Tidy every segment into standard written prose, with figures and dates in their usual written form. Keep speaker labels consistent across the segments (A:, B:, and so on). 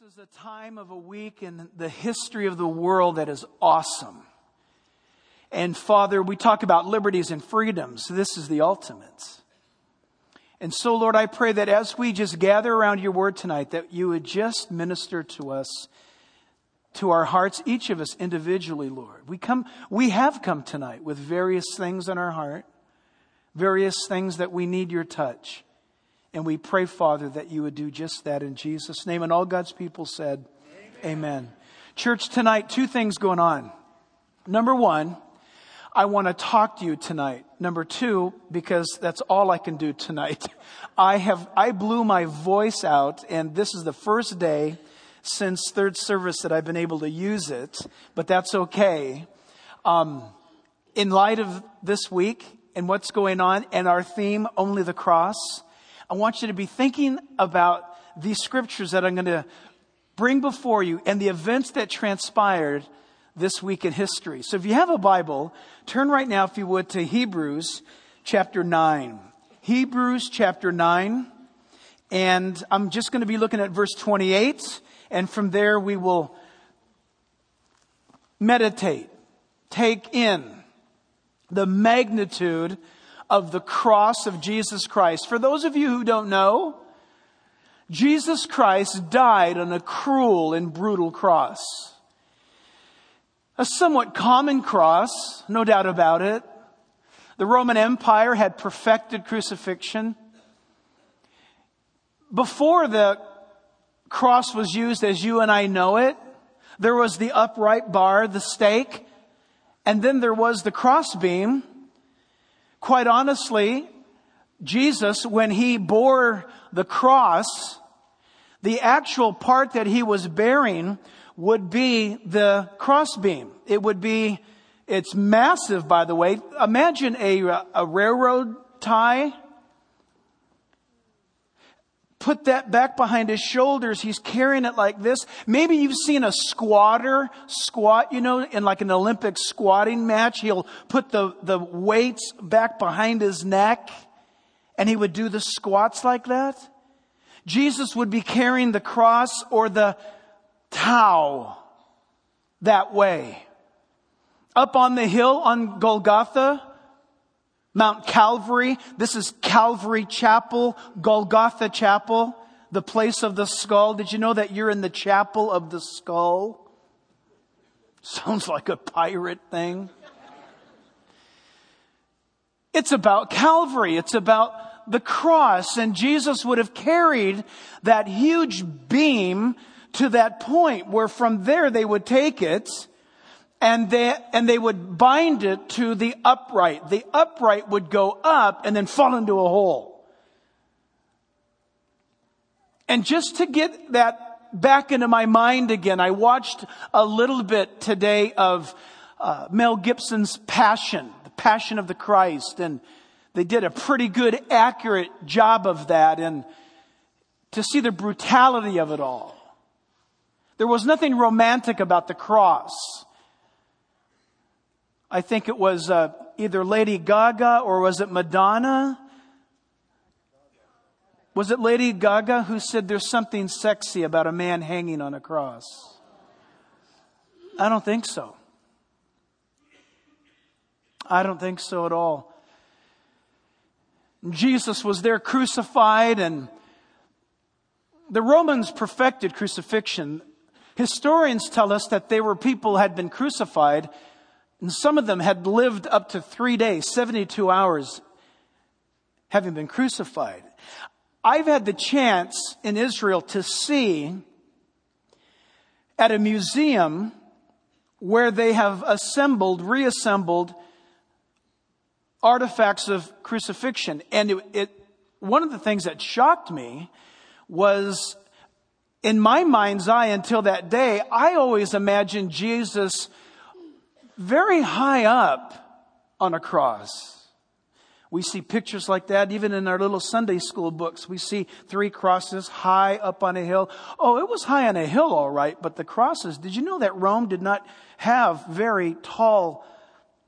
A: is a time of a week in the history of the world that is awesome. And Father, we talk about liberties and freedoms. This is the ultimate. And so, Lord, I pray that as we just gather around your word tonight, that you would just minister to us, to our hearts, each of us individually, Lord. We have come tonight with various things in our heart, various things that we need your touch. And we pray, Father, that you would do just that in Jesus' name. And all God's people said, Amen. Church, tonight, two things going on. Number one, I want to talk to you tonight. Number two, because that's all I can do tonight. I blew my voice out, and this is the first day since third service that I've been able to use it, but that's okay. In light of this week and what's going on and our theme, Only the Cross, I want you to be thinking about these scriptures that I'm going to bring before you and the events that transpired this week in history. So if you have a Bible, turn right now, if you would, to Hebrews chapter 9. Hebrews chapter 9. And I'm just going to be looking at verse 28. And from there we will meditate, take in the magnitude of the cross of Jesus Christ. For those of you who don't know, Jesus Christ died on a cruel and brutal cross. A somewhat common cross, no doubt about it. The Roman Empire had perfected crucifixion. Before the cross was used as you and I know it, there was the upright bar, the stake, and then there was the crossbeam. Quite honestly, Jesus, when he bore the cross, the actual part that he was bearing would be the crossbeam. It's massive, by the way. Imagine a railroad tie. Put that back behind his shoulders. He's carrying it like this. Maybe you've seen a squatter squat, in like an Olympic squatting match. He'll put the weights back behind his neck and he would do the squats like that. Jesus would be carrying the cross or the tau that way. Up on the hill on Golgotha, Mount Calvary. This is Calvary Chapel, Golgotha Chapel, the place of the skull. Did you know that you're in the chapel of the skull? Sounds like a pirate thing. It's about Calvary. It's about the cross. And Jesus would have carried that huge beam to that point where from there they would take it and they would bind it to the upright. The upright would go up and then fall into a hole. And just to get that back into my mind again, I watched a little bit today of Mel Gibson's Passion, the Passion of the Christ. And they did a pretty good, accurate job of that. And to see the brutality of it all. There was nothing romantic about the cross. I think it was either Lady Gaga or was it Madonna? Was it Lady Gaga who said there's something sexy about a man hanging on a cross? I don't think so. I don't think so at all. Jesus was there crucified, and the Romans perfected crucifixion. Historians tell us that they were people who had been crucified, and some of them had lived up to 3 days, 72 hours, having been crucified. I've had the chance in Israel to see at a museum where they have reassembled artifacts of crucifixion. And one of the things that shocked me was, in my mind's eye until that day, I always imagined Jesus very high up on a cross. We see pictures like that even in our little Sunday school books. We see 3 crosses high up on a hill. Oh, it was high on a hill, all right, but the crosses, did you know that Rome did not have very tall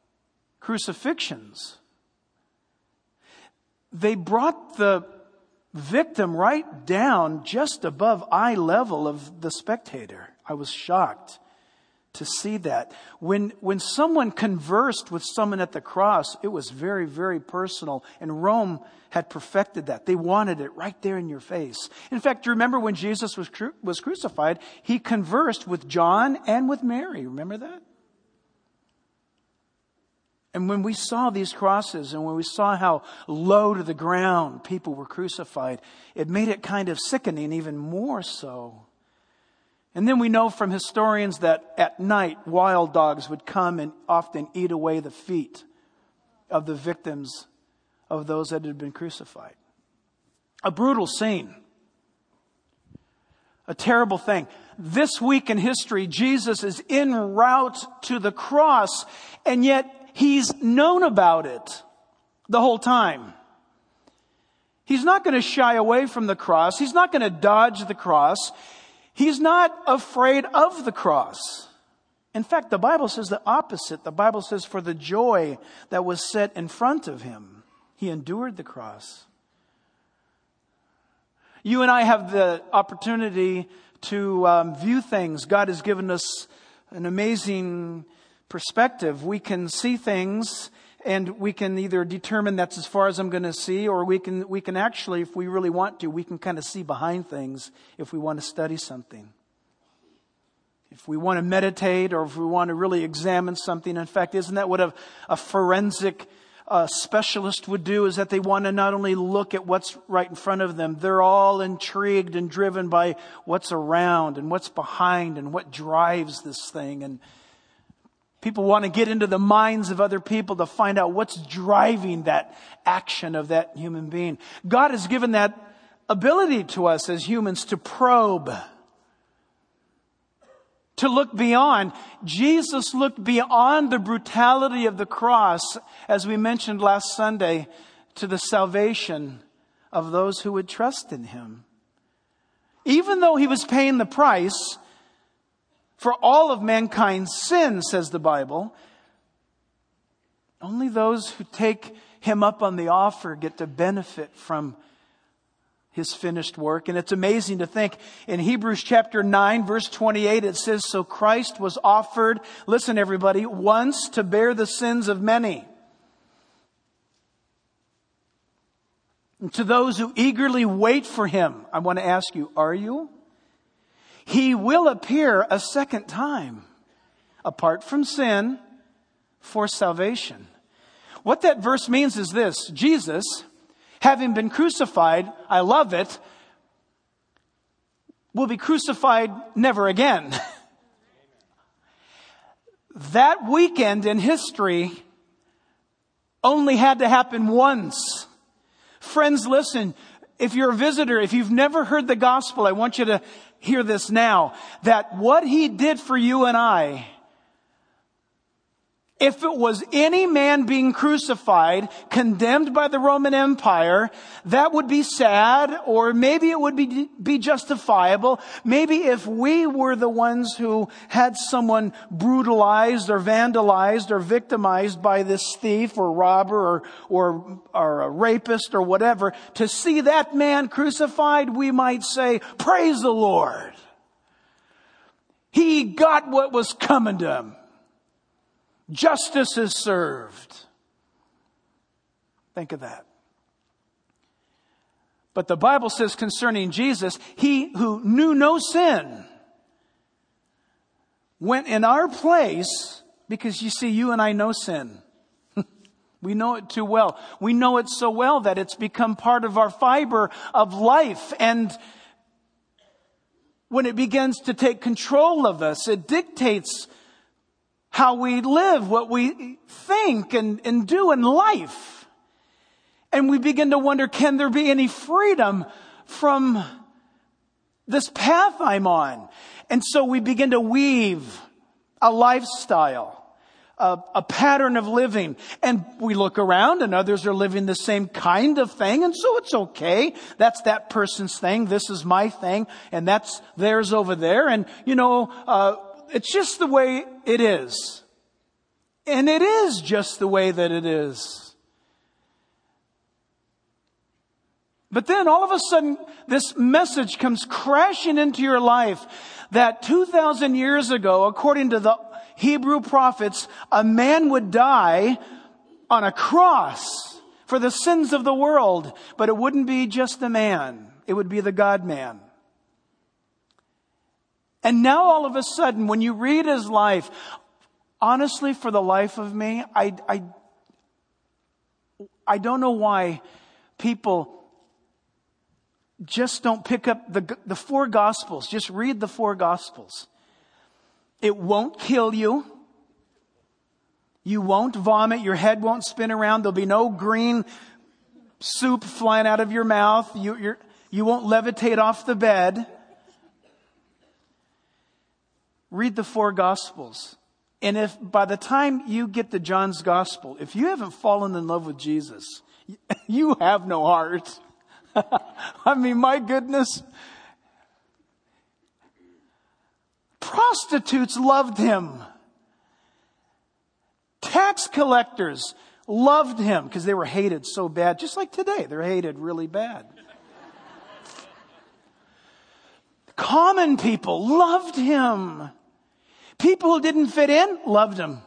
A: crucifixions? They brought the victim right down just above eye level of the spectator. I was shocked to see that. When someone conversed with someone at the cross, it was very, very personal. And Rome had perfected that. They wanted it right there in your face. In fact, remember when Jesus was crucified, he conversed with John and with Mary. Remember that? And when we saw these crosses and when we saw how low to the ground people were crucified, it made it kind of sickening, even more so. And then we know from historians that at night, wild dogs would come and often eat away the feet of the victims of those that had been crucified. A brutal scene. A terrible thing. This week in history, Jesus is en route to the cross, and yet he's known about it the whole time. He's not going to shy away from the cross. He's not going to dodge the cross. He's not afraid of the cross. In fact, the Bible says the opposite. The Bible says for the joy that was set in front of him, he endured the cross. You and I have the opportunity to view things. God has given us an amazing perspective. We can see things and we can either determine that's as far as I'm going to see, or we can actually, if we really want to, we can kind of see behind things if we want to study something. If we want to meditate, or if we want to really examine something. In fact, isn't that what a forensic specialist would do, is that they want to not only look at what's right in front of them, they're all intrigued and driven by what's around and what's behind and what drives this thing. And people want to get into the minds of other people to find out what's driving that action of that human being. God has given that ability to us as humans to probe, to look beyond. Jesus looked beyond the brutality of the cross, as we mentioned last Sunday, to the salvation of those who would trust in him. Even though he was paying the price for all of mankind's sin, says the Bible, only those who take him up on the offer get to benefit from his finished work. And it's amazing to think in Hebrews chapter 9, verse 28, it says, so Christ was offered, listen everybody, once to bear the sins of many. And to those who eagerly wait for him, I want to ask you, are you? He will appear a second time, apart from sin, for salvation. What that verse means is this: Jesus, having been crucified, I love it, will be crucified never again. That weekend in history only had to happen once. Friends, listen, if you're a visitor, if you've never heard the gospel, I want you to hear this now, that what he did for you and I, if it was any man being crucified, condemned by the Roman Empire, that would be sad, or maybe it would be justifiable. Maybe if we were the ones who had someone brutalized or vandalized or victimized by this thief or robber or a rapist or whatever, to see that man crucified, we might say, praise the Lord. He got what was coming to him. Justice is served. Think of that. But the Bible says concerning Jesus, he who knew no sin went in our place, because you see, you and I know sin. We know it too well. We know it so well that it's become part of our fiber of life. And when it begins to take control of us, it dictates how we live, what we think and do in life. And we begin to wonder, can there be any freedom from this path I'm on? And so we begin to weave a lifestyle, a pattern of living. And we look around and others are living the same kind of thing. And so it's okay. That's that person's thing. This is my thing. And that's theirs over there. And, it's just the way it is. And it is just the way that it is. But then all of a sudden, this message comes crashing into your life that 2,000 years ago, according to the Hebrew prophets, a man would die on a cross for the sins of the world. But it wouldn't be just the man. It would be the God-man. And now all of a sudden, when you read his life, honestly, for the life of me, I don't know why people just don't pick up the four Gospels. Just read the four Gospels. It won't kill you. You won't vomit. Your head won't spin around. There'll be no green soup flying out of your mouth. You won't levitate off the bed. Read the four Gospels. And if by the time you get to John's Gospel, if you haven't fallen in love with Jesus, you have no heart. I mean, my goodness. Prostitutes loved him. Tax collectors loved him because they were hated so bad. Just like today, they're hated really bad. Common people loved him. People who didn't fit in loved him.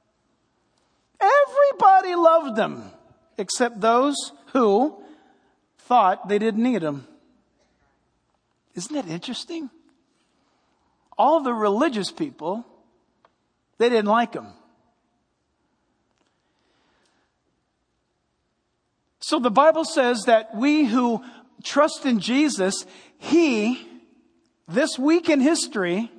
A: Everybody loved him except those who thought they didn't need him. Isn't that interesting? All the religious people, they didn't like him. So the Bible says that we who trust in Jesus, He, this week in history,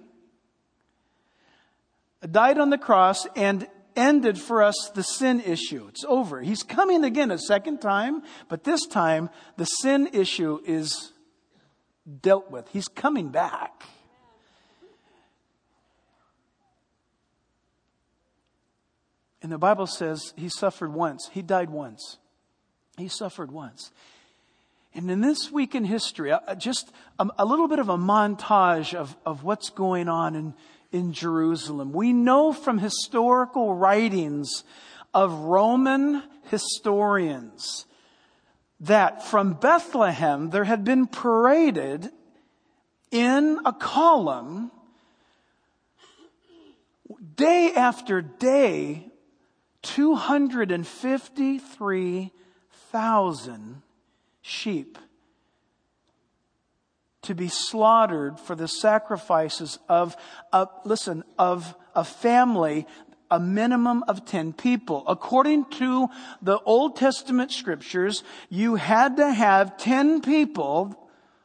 A: died on the cross and ended for us the sin issue. It's over. He's coming again a second time, but this time the sin issue is dealt with. He's coming back. And the Bible says he suffered once. He died once. He suffered once. And in this week in history, just a little bit of a montage of what's going on in Jerusalem. We know from historical writings of Roman historians that from Bethlehem there had been paraded in a column day after day 253,000 sheep to be slaughtered for the sacrifices of a family, a minimum of 10 people. According to the Old Testament scriptures, you had to have 10 people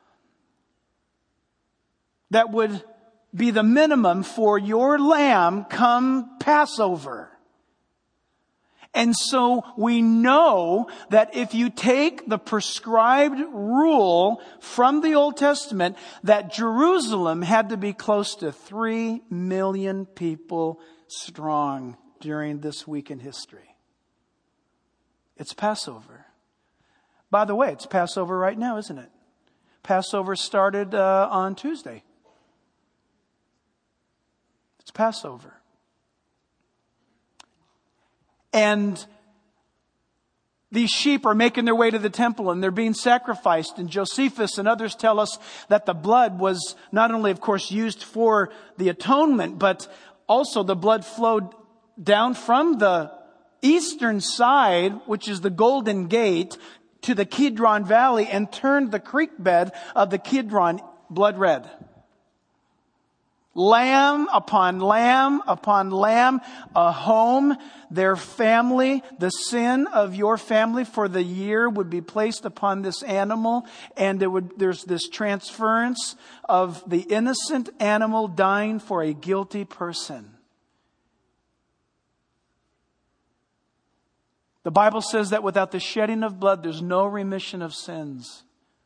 A: that would be the minimum for your lamb come Passover. And so we know that if you take the prescribed rule from the Old Testament, that Jerusalem had to be close to 3 million people strong during this week in history. It's Passover. By the way, it's Passover right now, isn't it? Passover started on Tuesday. It's Passover. And these sheep are making their way to the temple and they're being sacrificed. And Josephus and others tell us that the blood was not only, of course, used for the atonement, but also the blood flowed down from the eastern side, which is the Golden Gate, to the Kidron Valley and turned the creek bed of the Kidron blood red. Lamb upon lamb upon lamb, a home, their family, the sin of your family for the year would be placed upon this animal, and there's this transference of the innocent animal dying for a guilty person. The Bible says that without the shedding of blood, there's no remission of sins.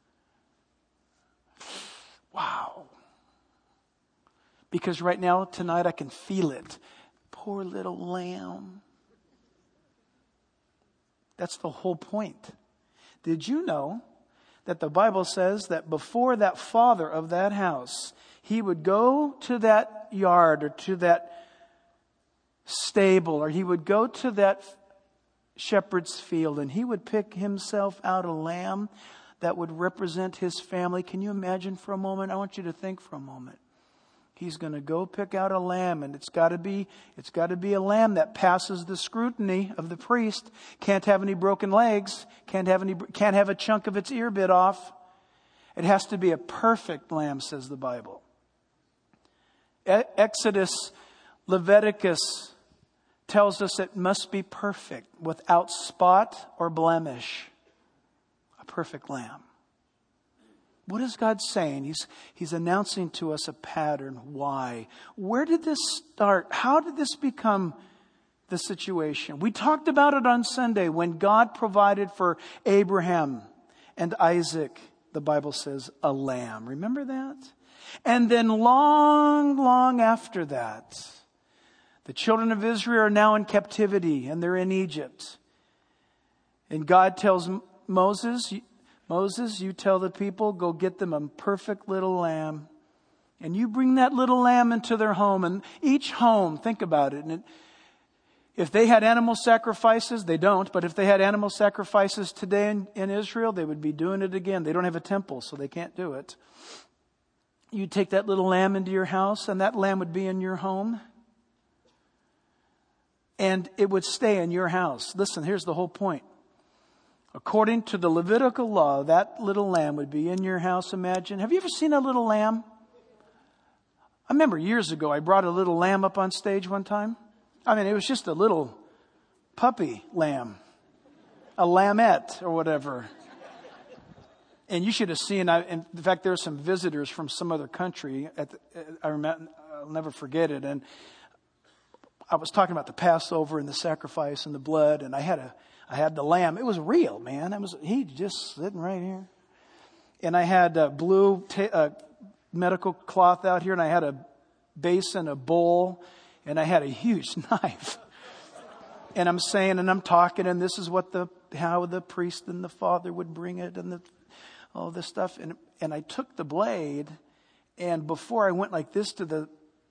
A: Wow. Because right now, tonight, I can feel it. Poor little lamb. That's the whole point. Did you know that the Bible says that before that father of that house, he would go to that yard or to that stable, or he would go to that shepherd's field, and he would pick himself out a lamb that would represent his family. Can you imagine for a moment? I want you to think for a moment. He's going to go pick out a lamb, and it's got to be a lamb that passes the scrutiny of the priest. Can't have any broken legs. Can't have a chunk of its ear bit off. It has to be a perfect lamb, says the Bible. Exodus, Leviticus tells us it must be perfect, without spot or blemish. A perfect lamb. What is God saying? He's announcing to us a pattern. Why? Where did this start? How did this become the situation? We talked about it on Sunday when God provided for Abraham and Isaac, the Bible says, a lamb. Remember that? And then long after that, the children of Israel are now in captivity and they're in Egypt. And God tells Moses, you tell the people, go get them a perfect little lamb. And you bring that little lamb into their home. And each home, think about it. And if they had animal sacrifices, they don't. But if they had animal sacrifices today in Israel, they would be doing it again. They don't have a temple, so they can't do it. You take that little lamb into your house, and that lamb would be in your home. And it would stay in your house. Listen, here's the whole point. According to the Levitical law, that little lamb would be in your house. Imagine. Have you ever seen a little lamb? I remember years ago, I brought a little lamb up on stage one time. I mean, it was just a little puppy lamb. A lambette or whatever. And you should have seen, in fact, there were some visitors from some other country. I'll never forget it. And I was talking about the Passover and the sacrifice and the blood. And I had the lamb. It was real, man. He just sitting right here. And I had a blue medical cloth out here. And I had a basin, a bowl. And I had a huge knife. And I'm saying, and I'm talking. And this is how the priest and the father would bring it. And all this stuff. And I took the blade. And before I went like this to the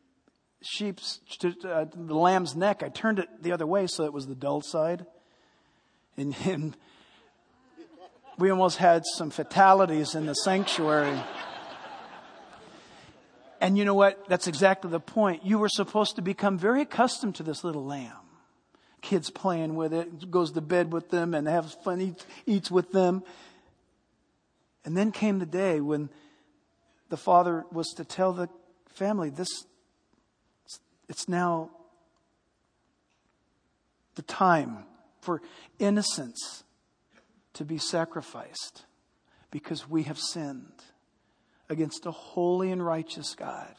A: the lamb's neck, I turned it the other way so it was the dull side. And we almost had some fatalities in the sanctuary. And you know what? That's exactly the point. You were supposed to become very accustomed to this little lamb. Kids playing with it, goes to bed with them and has fun, eats with them. And then came the day when the father was to tell the family, it's now the time for innocence to be sacrificed because we have sinned against a holy and righteous God.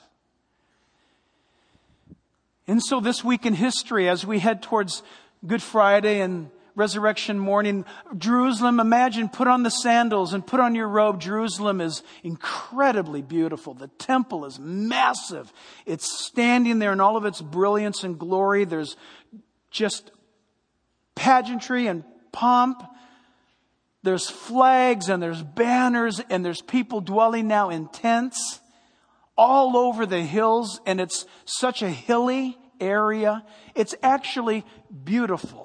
A: And so this week in history, as we head towards Good Friday and Resurrection morning, Jerusalem, imagine, put on the sandals and put on your robe. Jerusalem is incredibly beautiful. The temple is massive. It's standing there in all of its brilliance and glory. There's just pageantry and pomp. There's flags and there's banners and there's people dwelling now in tents all over the hills. And it's such a hilly area. It's actually beautiful.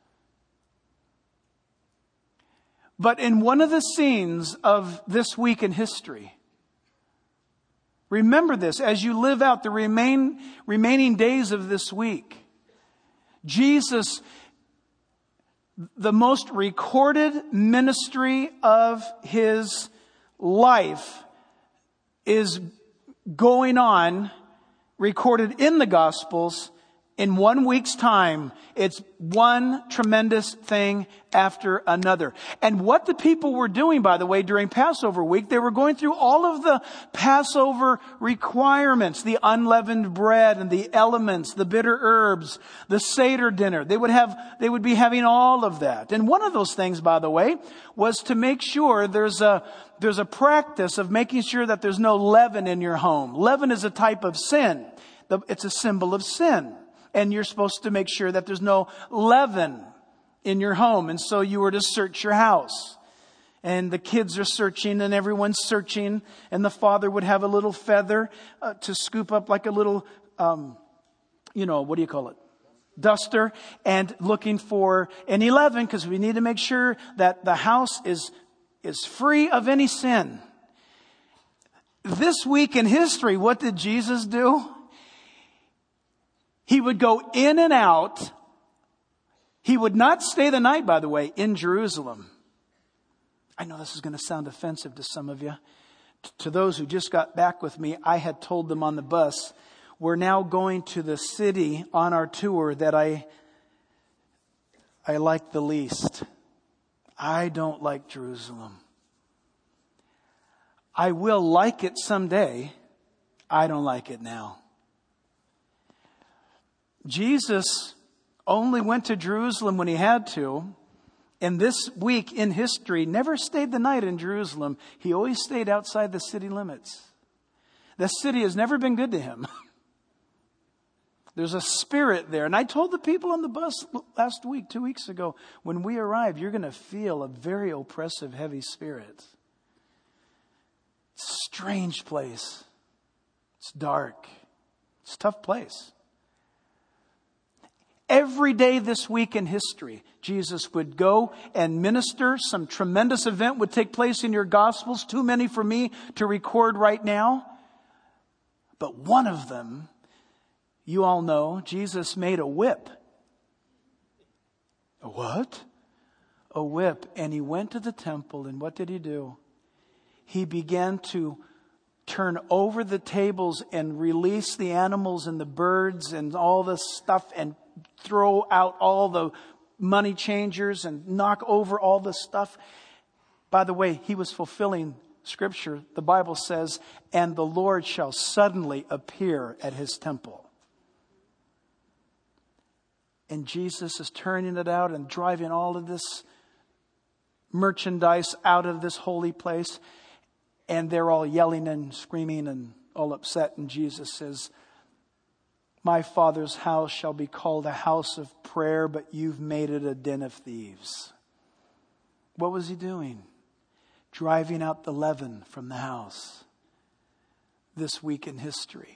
A: But in one of the scenes of this week in history, remember this as you live out the remaining days of this week. Jesus, the most recorded ministry of his life is going on, recorded in the Gospels. In 1 week's time, it's one tremendous thing after another. And what the people were doing, by the way, during Passover week, they were going through all of the Passover requirements, the unleavened bread and the elements, the bitter herbs, the Seder dinner. They would be having all of that. And one of those things, by the way, was to make sure there's a practice of making sure that there's no leaven in your home. Leaven is a type of sin. It's a symbol of sin. And you're supposed to make sure that there's no leaven in your home. And so you were to search your house. And the kids are searching and everyone's searching. And the father would have a little feather to scoop up like a little, what do you call it? Duster. And looking for any leaven because we need to make sure that the house is is free of any sin. This week in history, what did Jesus do? He would go in and out. He would not stay the night, by the way, in Jerusalem. I know this is going to sound offensive to some of you. To those who just got back with me, I had told them on the bus, we're now going to the city on our tour that I like the least. I don't like Jerusalem. I will like it someday. I don't like it now. Jesus only went to Jerusalem when he had to. And this week in history, never stayed the night in Jerusalem. He always stayed outside the city limits. The city has never been good to him. There's a spirit there. And I told the people on the bus last week, 2 weeks ago, when we arrive, you're going to feel a very oppressive, heavy spirit. It's a strange place. It's dark. It's a tough place. Every day this week in history, Jesus would go and minister. Some tremendous event would take place in your Gospels. Too many for me to record right now. But one of them, you all know, Jesus made a whip. A what? A whip. And he went to the temple, and what did he do? He began to turn over the tables and release the animals and the birds and all the stuff and throw out all the money changers and knock over all the stuff. By the way, he was fulfilling Scripture. The Bible says, and the Lord shall suddenly appear at his temple. And Jesus is turning it out and driving all of this merchandise out of this holy place. And they're all yelling and screaming and all upset. And Jesus says, my Father's house shall be called a house of prayer, but you've made it a den of thieves. What was he doing? Driving out the leaven from the house. This week in history.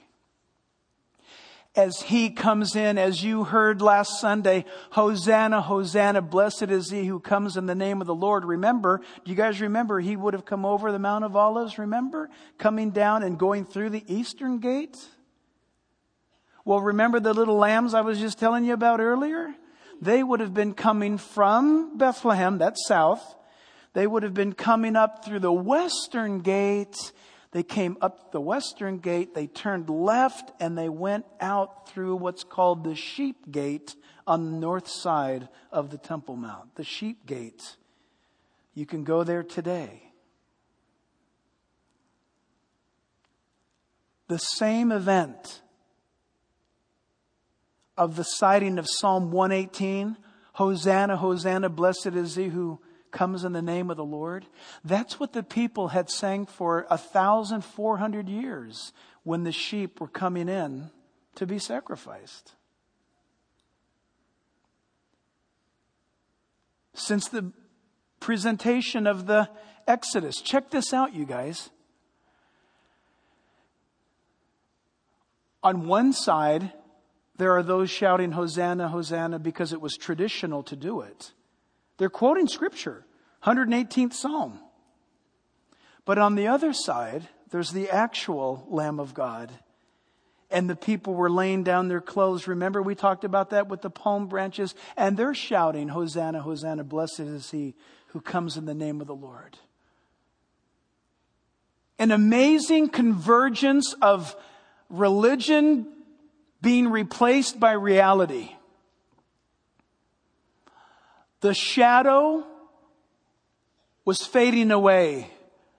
A: As he comes in, as you heard last Sunday, Hosanna, Hosanna, blessed is he who comes in the name of the Lord. Remember, do you guys remember he would have come over the Mount of Olives? Remember? Coming down and going through the eastern gate? Well, remember the little lambs I was just telling you about earlier? They would have been coming from Bethlehem, that's south. They would have been coming up through the western gate. They came up the western gate, they turned left, and they went out through what's called the Sheep Gate on the north side of the Temple Mount. The Sheep Gate. You can go there today. The same event of the citing of Psalm 118, Hosanna, Hosanna, blessed is he who comes in the name of the Lord. That's what the people had sang for 1,400 years when the sheep were coming in to be sacrificed. Since the presentation of the Exodus. Check this out, you guys. On one side, there are those shouting Hosanna, Hosanna because it was traditional to do it. They're quoting Scripture, 118th Psalm. But on the other side, there's the actual Lamb of God. And the people were laying down their clothes. Remember, we talked about that with the palm branches. And they're shouting, Hosanna, Hosanna, blessed is he who comes in the name of the Lord. An amazing convergence of religion being replaced by reality. The shadow was fading away.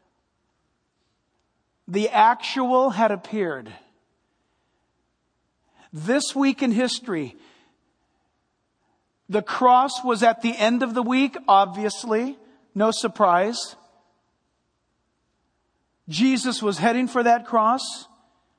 A: The actual had appeared. This week in history, the cross was at the end of the week, obviously. No surprise. Jesus was heading for that cross.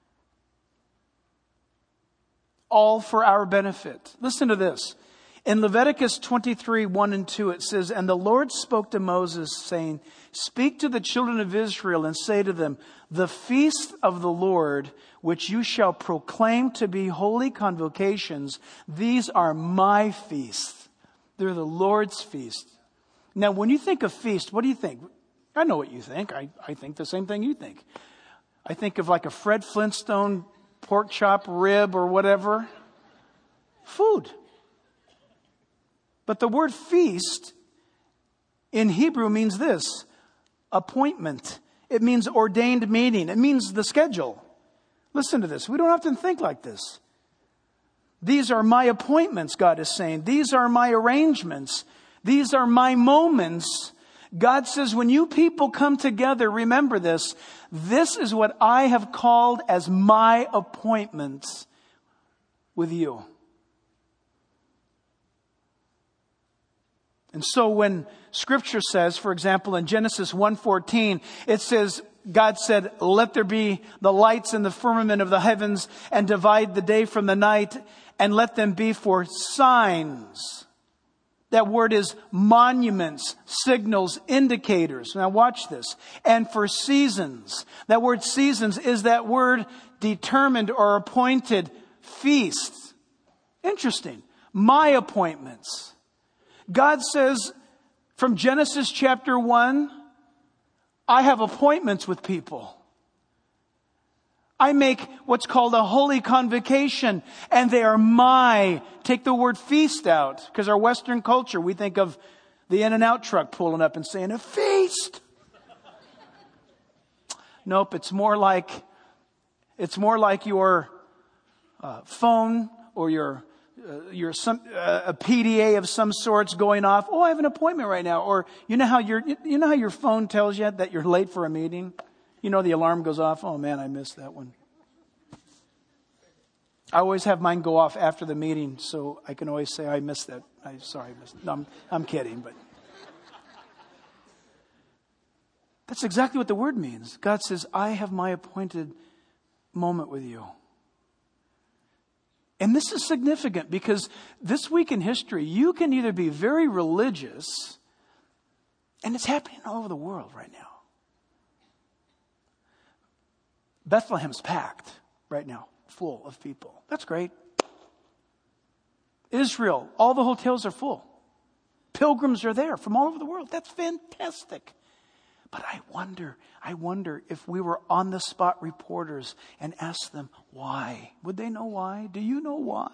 A: All for our benefit. Listen to this. In Leviticus 23, 1 and 2, it says, And the Lord spoke to Moses, saying, Speak to the children of Israel and say to them, The feast of the Lord, which you shall proclaim to be holy convocations, these are my feasts. They're the Lord's feast. Now, when you think of feast, what do you think? I know what you think. I think the same thing you think. I think of like a Fred Flintstone pork chop rib or whatever. Food. But the word feast in Hebrew means this: appointment. It means ordained meeting. It means the schedule. Listen to this. We don't often think like this. These are my appointments, God is saying. These are my arrangements. These are my moments. God says, when you people come together, remember this. This is what I have called as my appointments with you. And so when Scripture says, for example, in Genesis 1:14, it says, God said, let there be the lights in the firmament of the heavens and divide the day from the night and let them be for signs. That word is monuments, signals, indicators. Now watch this. And for seasons. That word seasons is that word determined or appointed feasts. Interesting. My appointments. God says from Genesis chapter 1, I have appointments with people. I make what's called a holy convocation, and they are my. Take the word feast out, because our Western culture, we think of the In-N-Out truck pulling up and saying, a feast. Nope, it's more like your phone or your a PDA of some sorts going off. Oh, I have an appointment right now. Or you know how your phone tells you that you're late for a meeting? You know, the alarm goes off. Oh man, I missed that one. I always have mine go off after the meeting, so I can always say I missed that. I missed it. No, I'm kidding, but that's exactly what the word means. God says, I have my appointed moment with you. And this is significant because this week in history, you can either be very religious, and it's happening all over the world right now. Bethlehem's packed right now, full of people. That's great. Israel, all the hotels are full. Pilgrims are there from all over the world. That's fantastic. But I wonder if we were on the spot reporters and asked them why. Would they know why? Do you know why?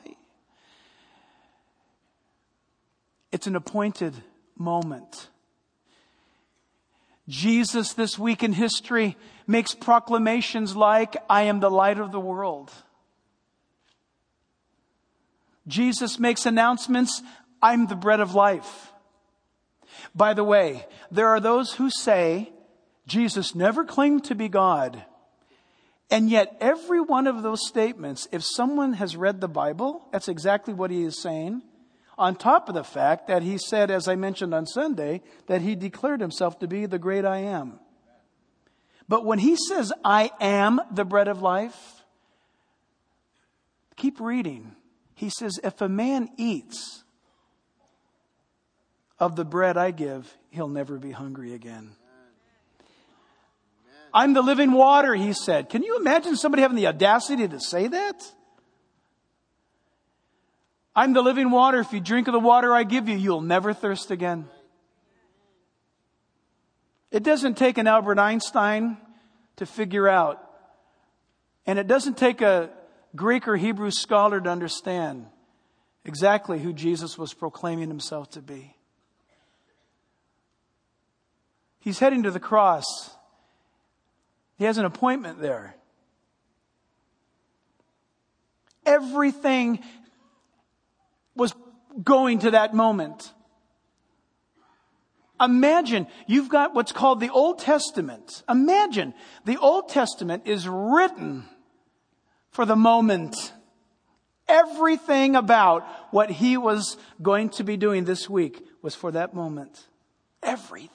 A: It's an appointed moment. Jesus this week in history makes proclamations like, I am the light of the world. Jesus makes announcements, I'm the bread of life. By the way, there are those who say Jesus never claimed to be God. And yet every one of those statements, if someone has read the Bible, that's exactly what he is saying. On top of the fact that he said, as I mentioned on Sunday, that he declared himself to be the great I am. But when he says, I am the bread of life, keep reading. He says, if a man eats of the bread I give, he'll never be hungry again. I'm the living water, he said. Can you imagine somebody having the audacity to say that? I'm the living water. If you drink of the water I give you, you'll never thirst again. It doesn't take an Albert Einstein to figure out. And it doesn't take a Greek or Hebrew scholar to understand exactly who Jesus was proclaiming himself to be. He's heading to the cross. He has an appointment there. Everything was going to that moment. Imagine you've got what's called the Old Testament. Imagine the Old Testament is written for the moment. Everything about what he was going to be doing this week was for that moment. Everything.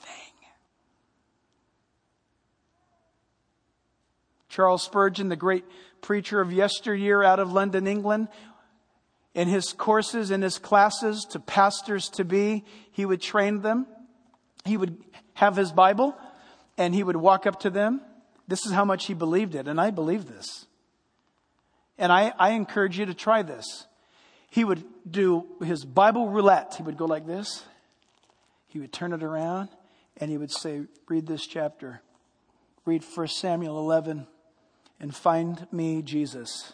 A: Charles Spurgeon, the great preacher of yesteryear out of London, England, in his courses, in his classes to pastors to be, he would train them. He would have his Bible and he would walk up to them. This is how much he believed it. And I believe this. And I encourage you to try this. He would do his Bible roulette. He would go like this. He would turn it around and he would say, read this chapter. Read 1 Samuel 11 and find me Jesus.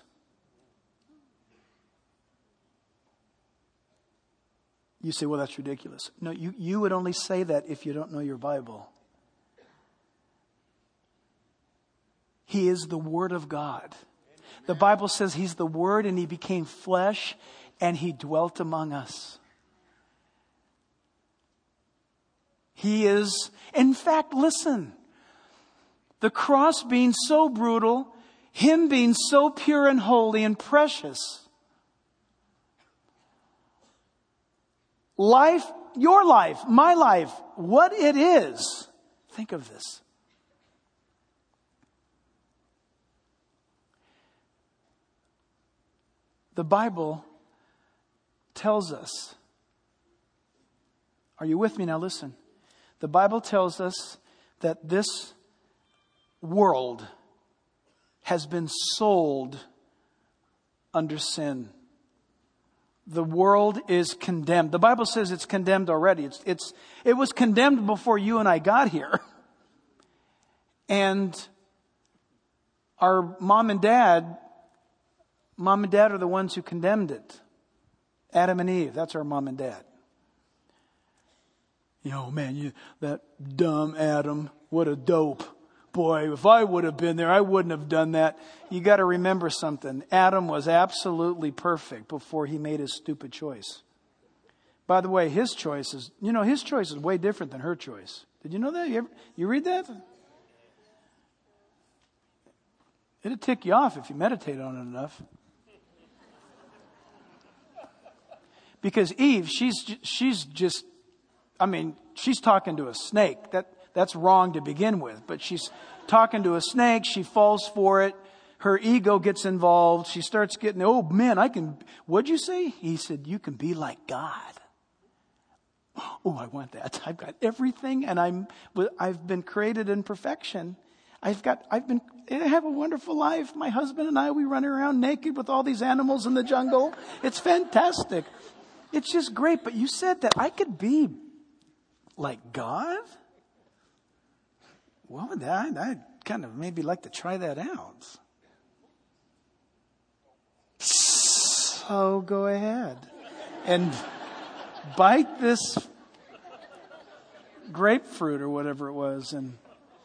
A: You say, well, that's ridiculous. No, you would only say that if you don't know your Bible. He is the Word of God. The Bible says He's the Word and He became flesh and He dwelt among us. He is, in fact, listen, the cross being so brutal, Him being so pure and holy and precious. Life, your life, my life, what it is. Think of this. The Bible tells us, are you with me now? Listen. The Bible tells us that this world has been sold under sin. The world is condemned. The Bible says it's condemned already. It was condemned before you and I got here. And our mom and dad are the ones who condemned it. Adam and Eve, that's our mom and dad. That dumb Adam, what a dope. Boy, if I would have been there, I wouldn't have done that. You got to remember something. Adam was absolutely perfect before he made his stupid choice. By the way, his choice is way different than her choice. Did you know that? You read that? It'll tick you off if you meditate on it enough. Because Eve, she's talking to a snake. That's wrong to begin with, but she's talking to a snake. She falls for it. Her ego gets involved. She starts getting, oh man, what'd you say? He said, you can be like God. Oh, I want that. I've got everything and I've been created in perfection. I have a wonderful life. My husband and I, we run around naked with all these animals in the jungle. It's fantastic. It's just great. But you said that I could be like God? Well, I'd kind of maybe like to try that out. So go ahead and bite this grapefruit or whatever it was. And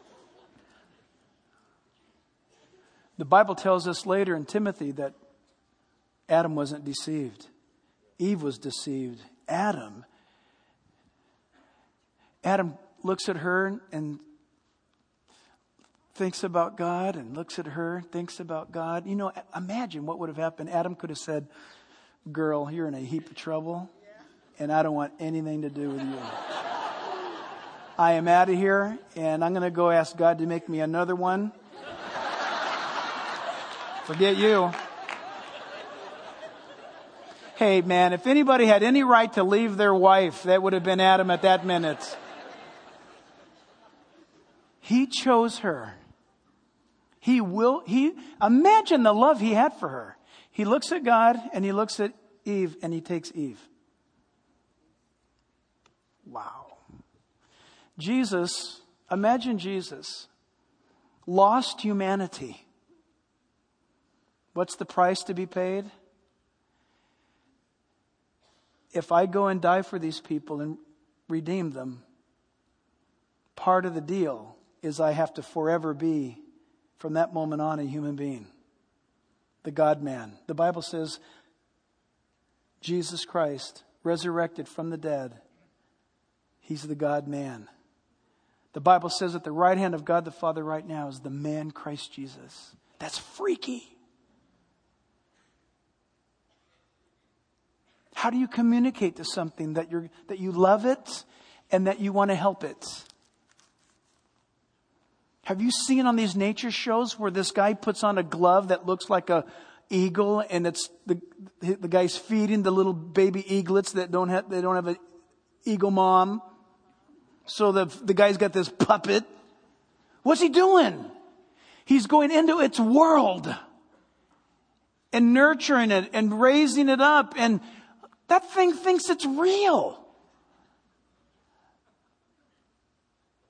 A: the Bible tells us later in Timothy that Adam wasn't deceived. Eve was deceived. Adam looks at her and thinks about God, and looks at her, thinks about God. Imagine what would have happened. Adam could have said, girl, you're in a heap of trouble, and I don't want anything to do with you. I am out of here, and I'm going to go ask God to make me another one. Forget you. Hey, man, if anybody had any right to leave their wife, that would have been Adam at that minute. He chose her. Imagine the love he had for her. He looks at God and he looks at Eve and he takes Eve. Wow. Imagine Jesus, lost humanity. What's the price to be paid? If I go and die for these people and redeem them, part of the deal is I have to forever be, from that moment on, a human being. The God-man. The Bible says Jesus Christ, resurrected from the dead, He's the God-man. The Bible says at the right hand of God the Father right now is the man Christ Jesus. That's freaky. How do you communicate to something that you love it and that you want to help it? Have you seen on these nature shows where this guy puts on a glove that looks like a eagle, and it's the guy's feeding the little baby eaglets that don't have an eagle mom? So the guy's got this puppet. What's he doing? He's going into its world and nurturing it and raising it up, and that thing thinks it's real.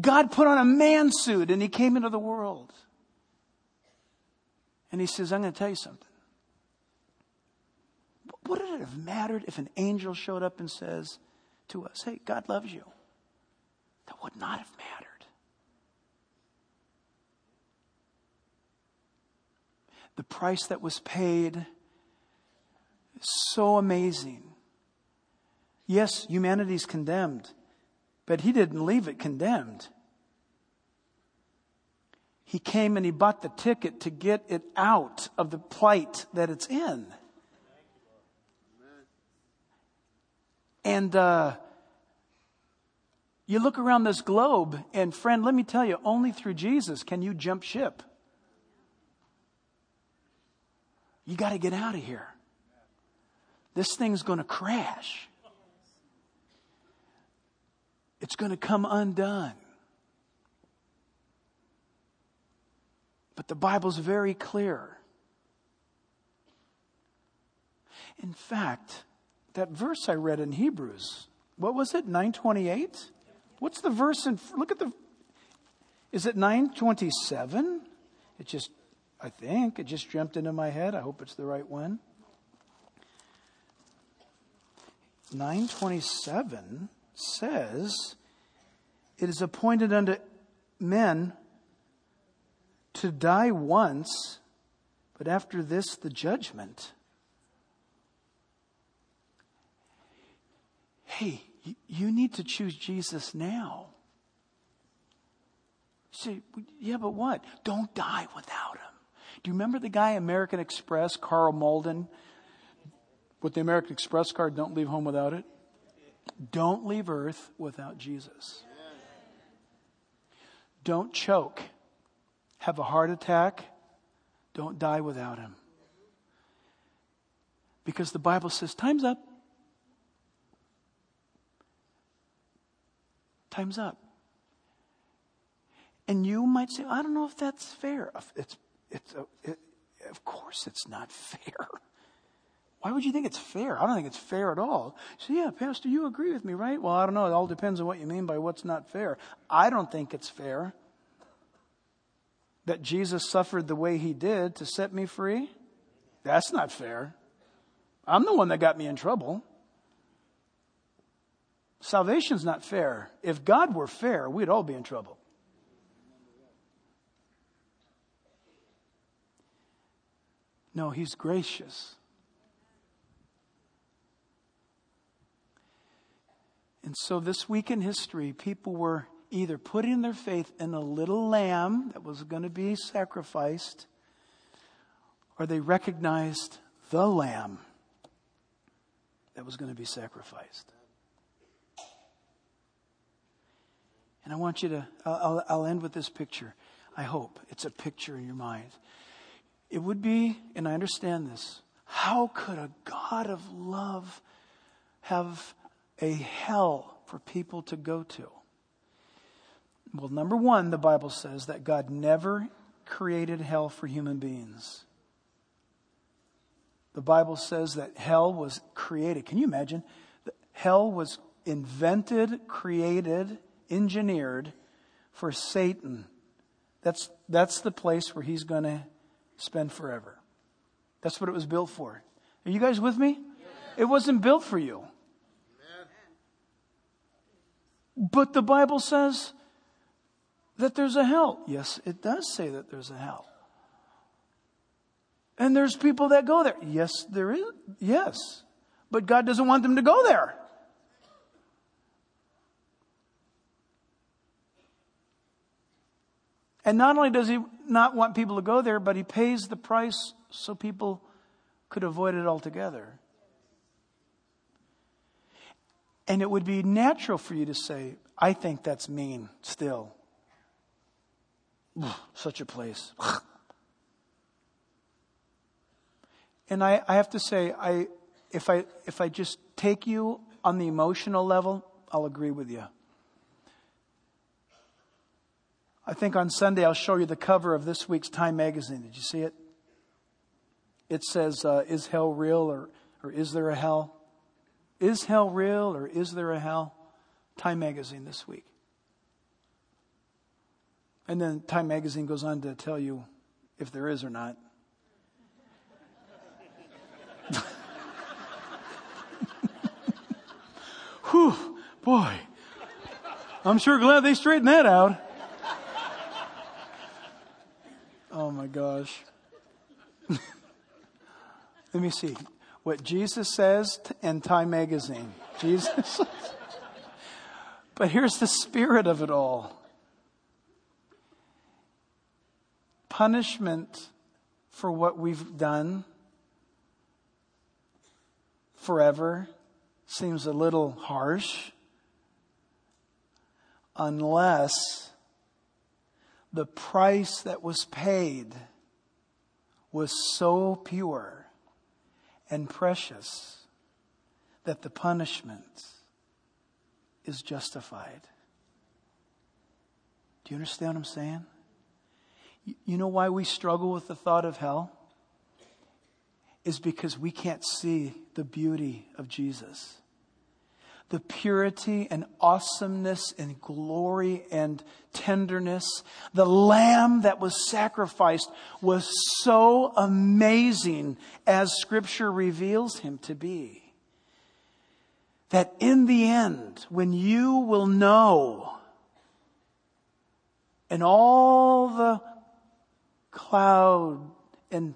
A: God put on a man suit and he came into the world. And he says, I'm going to tell you something. Would it have mattered if an angel showed up and says to us, hey, God loves you? That would not have mattered. The price that was paid is so amazing. Yes, humanity's condemned, but he didn't leave it condemned. He came and he bought the ticket to get it out of the plight that it's in. And you look around this globe, and friend, let me tell you, only through Jesus can you jump ship. You got to get out of here. This thing's going to crash. It's going to come undone. But the Bible's very clear. In fact, that verse I read in Hebrews, what was it, 9:28? What's the verse in, look at the, is it 9:27? I think it just jumped into my head. I hope it's the right one. 9:27 says, it is appointed unto men to die once, but after this, the judgment. Hey, you need to choose Jesus now. You say, yeah, but what? Don't die without him. Do you remember the guy, American Express, Carl Malden? With the American Express card, don't leave home without it. Don't leave earth without Jesus. Don't choke. Have a heart attack. Don't die without him. Because the Bible says, time's up. Time's up. And you might say, I don't know if that's fair. Of course it's not fair. Why would you think it's fair? I don't think it's fair at all. So yeah, Pastor, you agree with me, right? Well, I don't know. It all depends on what you mean by what's not fair. I don't think it's fair that Jesus suffered the way he did to set me free. That's not fair. I'm the one that got me in trouble. Salvation's not fair. If God were fair, we'd all be in trouble. No, he's gracious. And so this week in history, people were either putting their faith in a little lamb that was going to be sacrificed, or they recognized the lamb that was going to be sacrificed. And I want you to, I'll end with this picture. I hope it's a picture in your mind. It would be, and I understand this, how could a God of love have a hell for people to go to? Well, number one, the Bible says that God never created hell for human beings. The Bible says that hell was created. Can you imagine? Hell was invented, created, engineered for Satan. That's the place where he's going to spend forever. That's what it was built for. Are you guys with me? Yeah. It wasn't built for you. Amen. But the Bible says that there's a hell. Yes, it does say that there's a hell. And there's people that go there. Yes, there is. Yes. But God doesn't want them to go there. And not only does he not want people to go there, but he pays the price so people could avoid it altogether. And it would be natural for you to say, I think that's mean still. Such a place. And I have to say, if I just take you on the emotional level, I'll agree with you. I think on Sunday I'll show you the cover of this week's Time magazine. Did you see it? It says, is hell real or is there a hell? Is hell real or is there a hell? Time magazine this week. And then Time Magazine goes on to tell you if there is or not. Whew, boy. I'm sure glad they straightened that out. Oh my gosh. Let me see what Jesus says in Time Magazine. Jesus. But here's the spirit of it all. Punishment for what we've done forever seems a little harsh, unless the price that was paid was so pure and precious that the punishment is justified. Do you understand what I'm saying? You know why we struggle with the thought of hell? Is because we can't see the beauty of Jesus. The purity and awesomeness and glory and tenderness. The lamb that was sacrificed was so amazing as Scripture reveals him to be. That in the end, when you will know, and all the cloud and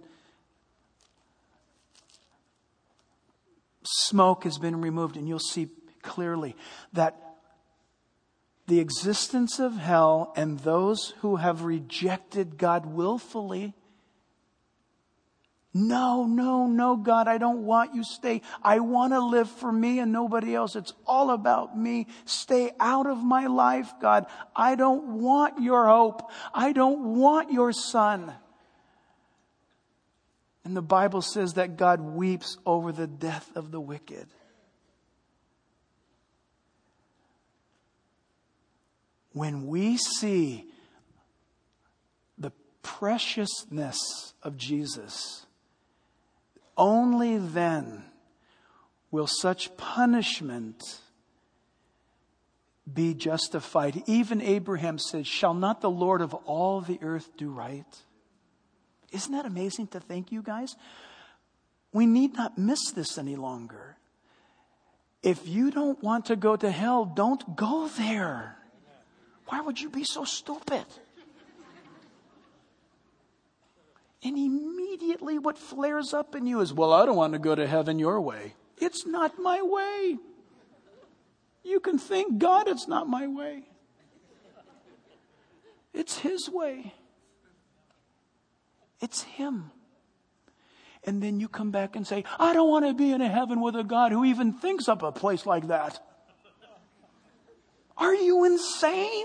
A: smoke has been removed, and you'll see clearly that the existence of hell and those who have rejected God willfully, no, God, I don't want you. Stay. I want to live for me and nobody else. It's all about me. Stay out of my life, God. I don't want your hope. I don't want your Son. And the Bible says that God weeps over the death of the wicked. When we see the preciousness of Jesus, only then will such punishment be justified. Even Abraham said, "Shall not the Lord of all the earth do right?" Isn't that amazing to think, you guys? We need not miss this any longer. If you don't want to go to hell, don't go there. Why would you be so stupid? And immediately what flares up in you is, well, I don't want to go to heaven your way. It's not my way. You can thank God it's not my way. It's His way. It's Him. And then you come back and say, I don't want to be in a heaven with a God who even thinks up a place like that. Are you insane?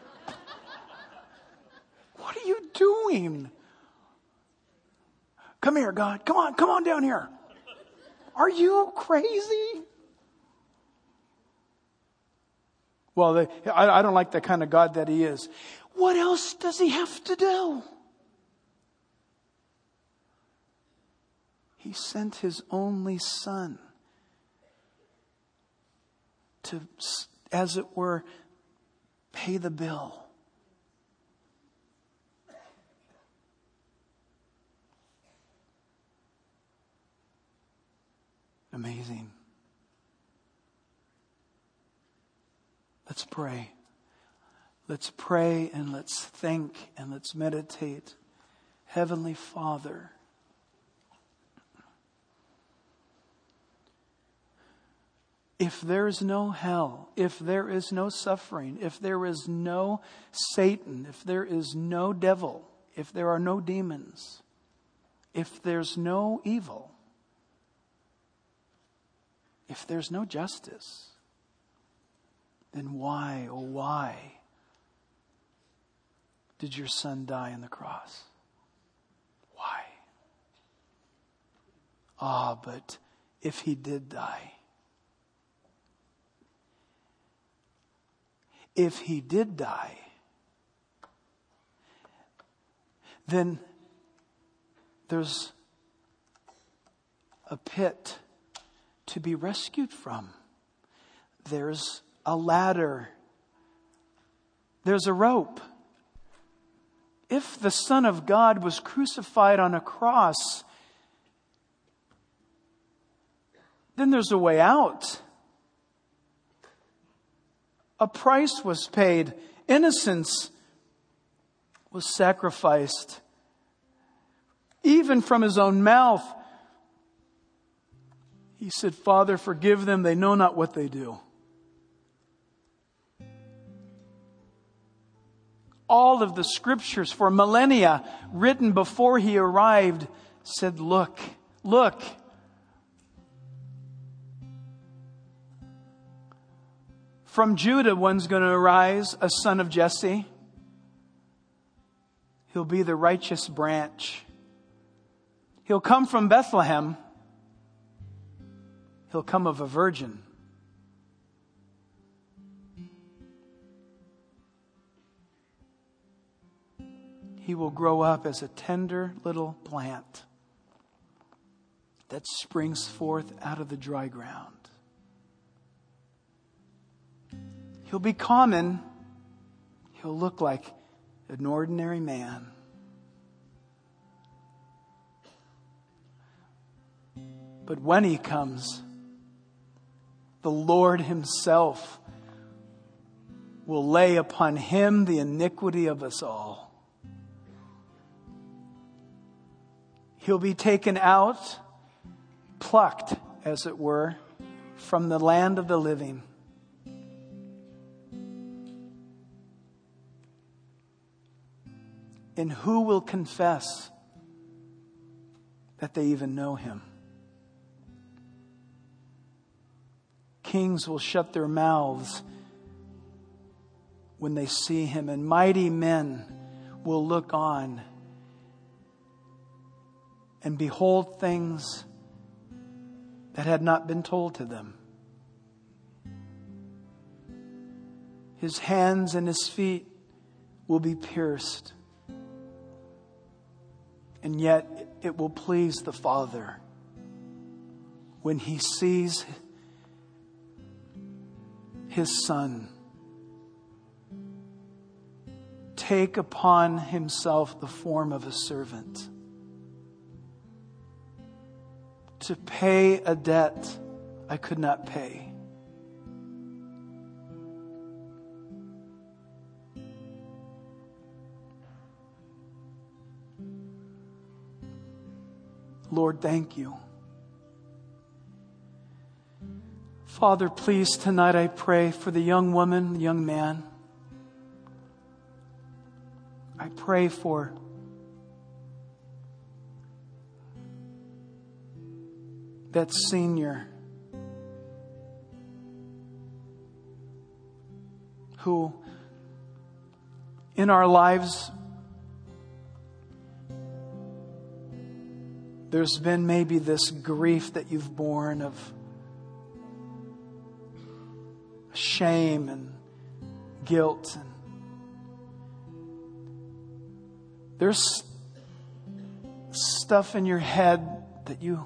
A: What are you doing? Come here, God. Come on down here. Are you crazy? Well, I don't like the kind of God that He is. What else does He have to do? He sent His only Son to, as it were, pay the bill. Amazing. Let's pray. Let's pray and let's think and let's meditate. Heavenly Father, if there is no hell, if there is no suffering, if there is no Satan, if there is no devil, if there are no demons, if there's no evil, if there's no justice, then why, oh why, did your Son die on the cross? Why? But if He did die, then there's a pit to be rescued from. There's a ladder. There's a rope if the Son of God was crucified on a cross, then there's a way out. A price was paid. Innocence was sacrificed. Even from his own mouth, he said, Father, forgive them. They know not what they do. All of the scriptures for millennia written before he arrived said, look, look. From Judah, one's going to arise, a son of Jesse. He'll be the righteous branch. He'll come from Bethlehem. He'll come of a virgin. He will grow up as a tender little plant that springs forth out of the dry ground. He'll be common. He'll look like an ordinary man. But when he comes, the Lord himself will lay upon him the iniquity of us all. He'll be taken out, plucked, as it were, from the land of the living. And who will confess that they even know him? Kings will shut their mouths when they see him, and mighty men will look on and behold things that had not been told to them. His hands and his feet will be pierced. And yet it will please the Father when he sees his Son take upon himself the form of a servant to pay a debt I could not pay. Lord, thank you. Father, please, tonight I pray for the young woman, the young man. I pray for that senior who in our lives there's been maybe this grief that you've borne of shame and guilt. And there's stuff in your head that you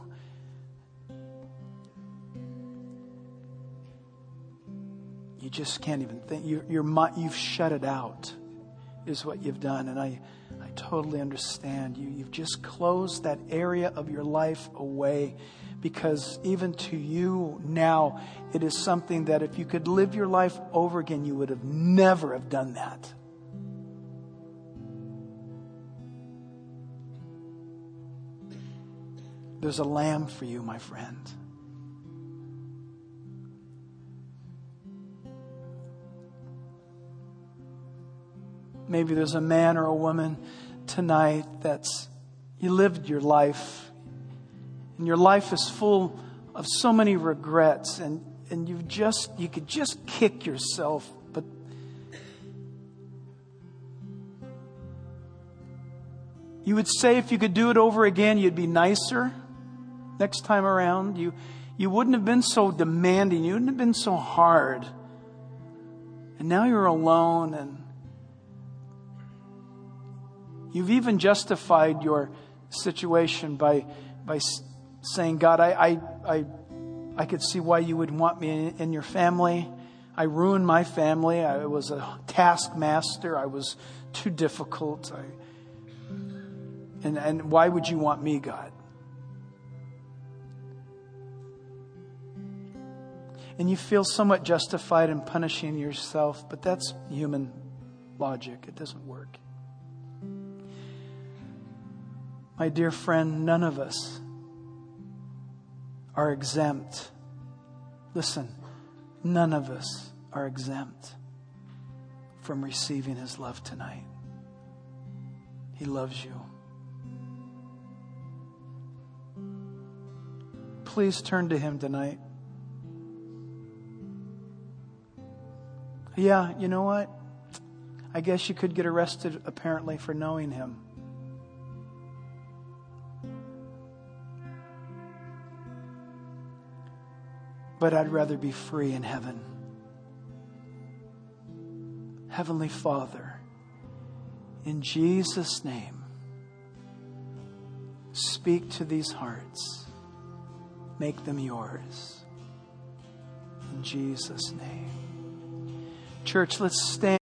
A: just can't even think. You've shut it out is what you've done. And I totally understand. You've just closed that area of your life away, because even to you now, it is something that if you could live your life over again, you would have never have done that. There's a lamb for you, my friend. Maybe there's a man or a woman tonight that's, you lived your life and your life is full of so many regrets, and you could just kick yourself, but you would say if you could do it over again, you'd be nicer next time around. You wouldn't have been so demanding. You wouldn't have been so hard. And now you're alone, and you've even justified your situation by saying, God, I could see why you would want me in your family. I ruined my family. I was a taskmaster. I was too difficult. And why would you want me, God? And you feel somewhat justified in punishing yourself, but that's human logic. It doesn't work. My dear friend, none of us are exempt. Listen, none of us are exempt from receiving His love tonight. He loves you. Please turn to Him tonight. Yeah, you know what? I guess you could get arrested apparently for knowing Him. But I'd rather be free in heaven. Heavenly Father, in Jesus' name, speak to these hearts. Make them yours. In Jesus' name. Church, let's stand.